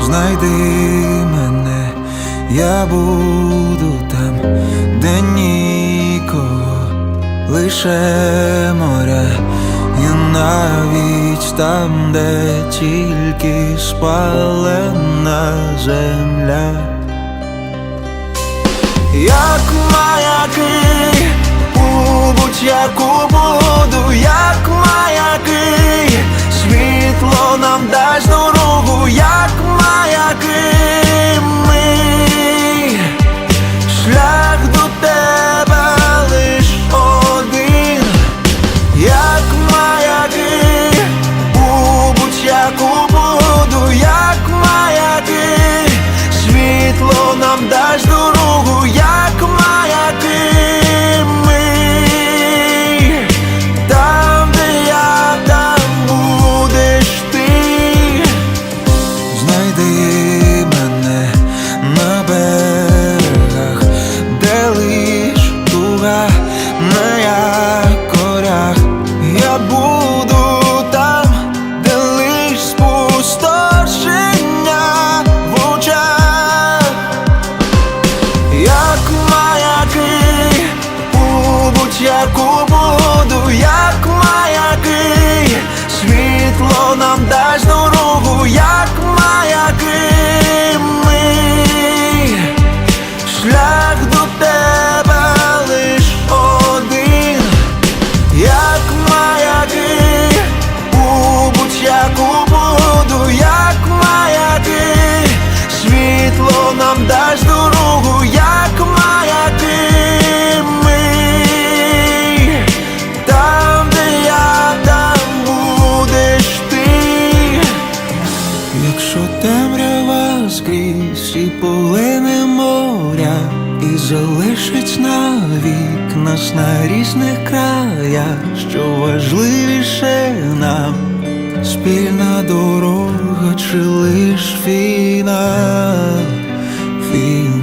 Знайди мене, я буду там, де нікого, лише моря. І навіть там, де тільки спалена земля. Як маяки у будь-яку буду, як маяки, світло нам дасть дорогу, як маяки ми, шлях до тебе лиш один. Як маяки у будь-яку буду, як маяки, світло нам дасть дорогу, як маяки ми, там, де я, там будеш ти. Знайди мене на берегах, де лиш туга на якорях. Я буду там, де лиш спустошення в очах. Як маяки у будь-яку буду, як маяки, світло нам дасть дорогу, як маяки ми, шлях до тебе лиш один. Як маяки у будь-яку буду, як маяки, світло нам дасть дорогу, як маяки ми, там, де я, там будеш ти. Якщо темрява скрізь і полине моря, і залишить навік нас на різних краях, що важливіше нам, спільна дорога чи лиш фінал?